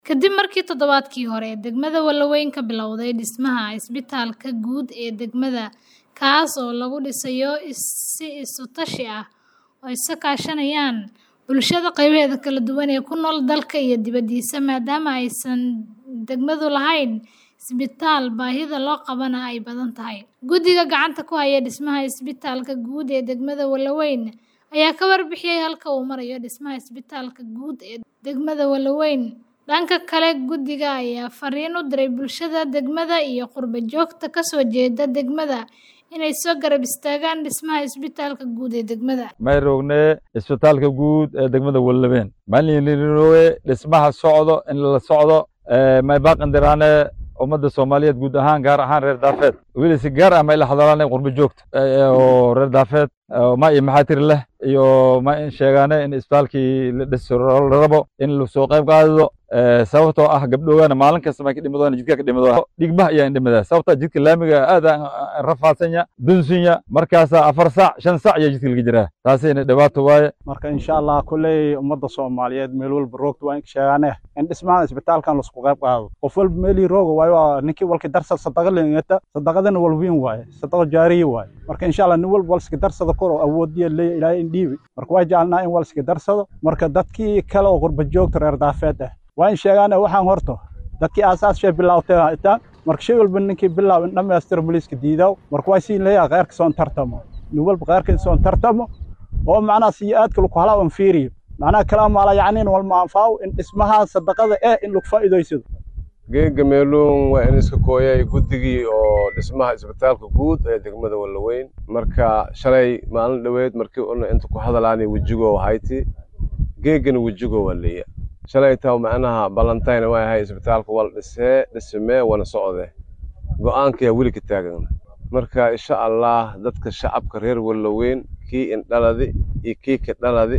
Kadib markii toddobaadkii hore degmada Walaweyn ka bilowday dhismaha isbitaalka guud ee degmada, kaas oo lagu dhisayo si isu tashi ah oo ay iska kaashanayaan bulshada qaybaheeda kala duwan ee ku nool dalka iyo dibaddiisa, maadaama aysan degmadu lahayn isbitaal baahida loo qabana ay badan tahay. Guddiga gacanta ku haya dhismaha isbitaalka guud ee degmada Walaweyn ayaa ka warbixiyay halka uu marayo dhismaha isbitaalka guud ee degmada Walaweyn. Dhanka kale, guddiga ayaa fariin u diray bulshada degmada iyo qurba joogta ka soo jeeda degmada inay soo garab istaagaan dhismaha isbitaalka guud ee degmada. Ma rogne isbitaalka guud ee degmada Walaweyn maalinloowe dhismaha socdo in la socdo ma baaqan diraane ummadda Soomaaliyeed guud ahaan gaar ahaan reer Daafeed weli si gaar ah ma ila hadalnay qurba joogta oo reer Daafeed ma ay maxaatir leh iyo ma in sheegaane in isbitaalkii la dhiso rabo in la soo qayb qaado sababtoo ah gabdhowana maalin kasta ma ka dhimadaan jidka ka dhimadaan dhigbaha ayaa indhimada sababta jidka laamiga aad rafaasanya dunsinya markaas 4 saac 5 saac ayaa jidka laga jiraa taasina dhibaato waaye marka insha Allah kulay ummadda Soomaaliyeed meel walba roogto waan sheegaane in dhismaha isbitaalkan la isku qayb qaado qof walba meeli roogo waayo ninkii walka darsad sadaqa leeyata sadaqadana walbiin waaye sadaqa jaariye waaye marka insha Allah nin walba walska darsada koro awoodiye leeyahay Ilaahay indhiibi marka waa jaalnaa in walska darsado marka dadkii kale oo qurba joogta reer Daafeed waan sheegaana waxaan horto dadkii aasaas shay bilawtay inta marka shay walba ninkii bilaw in dhamaystir booliiska diidaw marka way siin leeyahay qayrka soo tartamo nin walba qayrka soo tartamo oo macna siyaad kale ku halaawan fiiriyo macna kalaam ala yaaniin wal maafaaw in dhismaha sadaqada in lagu faa'iideysto geega meeloon waa in iska kooyay guddigii oo dhismaha isbitaalka guud ee degmada Walaweyn marka shalay maalin dhaweed markii uu inta ku hadalaanay wajigo hayti geegana wajigo waliya shalay taa macnaha Valentine waa hay isbitaalka wal dhismee wana socode go'aanka wili ka taagan marka insha Allah dadka shacabka reer Walaweyn kii in dhaladi iyo kii ka dhaladi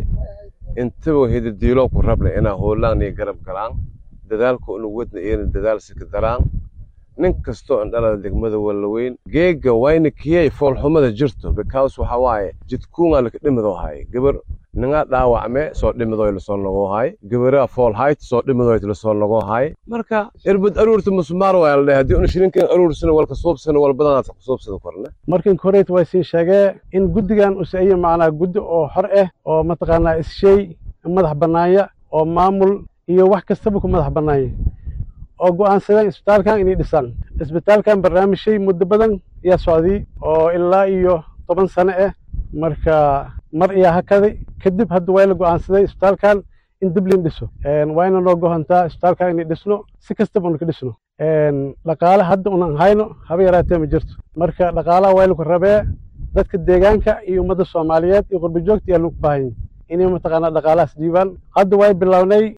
inta hida diilo ku rabnay inaa hoolaan iyo garab galaan dadaalku inuu wadna iyo dadaal si ka daraan nin kasto in dhalada degmada Walaweyn geega wayna kiyay fool xumada jirto because waxa waaye jidkuun aan ka dhimado hay gabar ninga dhaawacme soo dhimado la soo lago hay gabara fool height soo dhimado la soo lago hay marka irbad aruurta musmaar waa la hadii uu shirinkan aruursana walka soobsana wal badan ka soobsado korna markan koreet way si sheegay in guddigan uu sameeyay macna guddi oo xor ah oo mataqaana ishay madax banaaya oo maamul iyo wax kasta ku madax banaaya oo go'aansaday isbitaalkan inay dhisaan isbitaalkan barnaamijay muddo badan ya socday oo ilaa iyo 10 sano ah marka mar ayaa hakaday kadib hadda way la go'aansaday isbitaalkan in Dublin dhiso wayna noo go'aantaa isbitaalkan inay dhisno si kasta baan ka dhisno dhaqaale hadda una hayno haba yaraatee ma jirto marka dhaqaalaha way lagu rabee dadka deegaanka iyo ummadda Soomaaliyeed iyo qurba joogta ayaa lagu baahan inay mataqaana dhaqaalahaas diiban hadda way bilownay